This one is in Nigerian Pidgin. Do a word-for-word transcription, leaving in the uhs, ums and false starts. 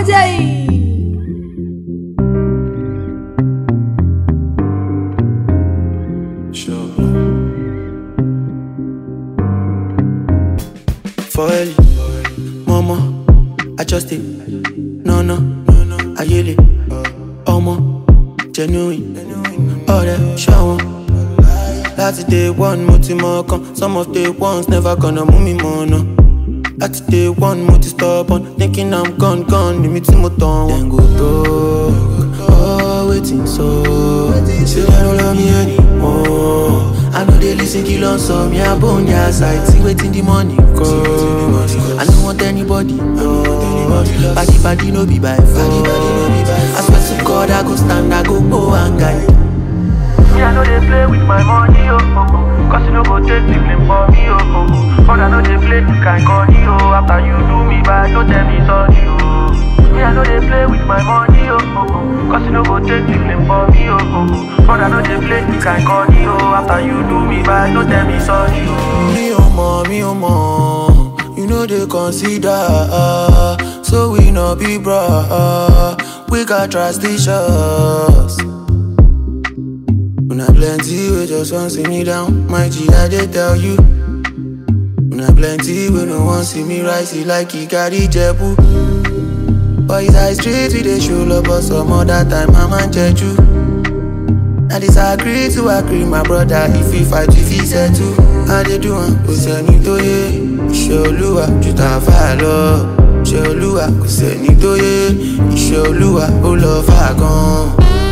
Ajay. Sure. For early, mama, I just it. No, no, no, no, I yell it. Omo, genuine, all that shower. That's day one, multi-marker. Some of the ones never gonna move me more, no. That's day one, multi-stubborn. Thinking I'm gone, gone, limit to my tongue. Then go talk, oh, waiting so. Say they don't love me anymore. I know they listen, kill on some, yeah, bone, yeah, side. See, waiting the money, come. I don't want anybody, no. Baggy, baggy, no be by phone. I swear to God, I go stand, I go go and guide. Me, I know they play with my money, oh, oh, oh. Cause you know go take the blame for me, oh, oh, oh. But I know they play the kind of oh. After you do me bad, don't tell me sorry, oh. Me, I know they play with my money, oh, oh, oh. Cause you know go take the blame for me, oh, oh, oh. But I know they play the kind of oh. After you do me bad, don't tell me sorry, oh. Me, oh, ma, me, oh, ma. You know they consider, uh, so we no be bra, uh, we got trust issues. When I plenty, we just want see me down. My G, I they tell you. When I plenty, we don't want see me rise. He like he carry jebu. But his high street, we they show love, but some other time I'm on jeju. I disagree to agree, my brother. If we fight, if he said to, how they do one? Who send me to ye? Isholuwa, juta falo. Isholuwa, who send me to ye? Isholuwa, who love fagon.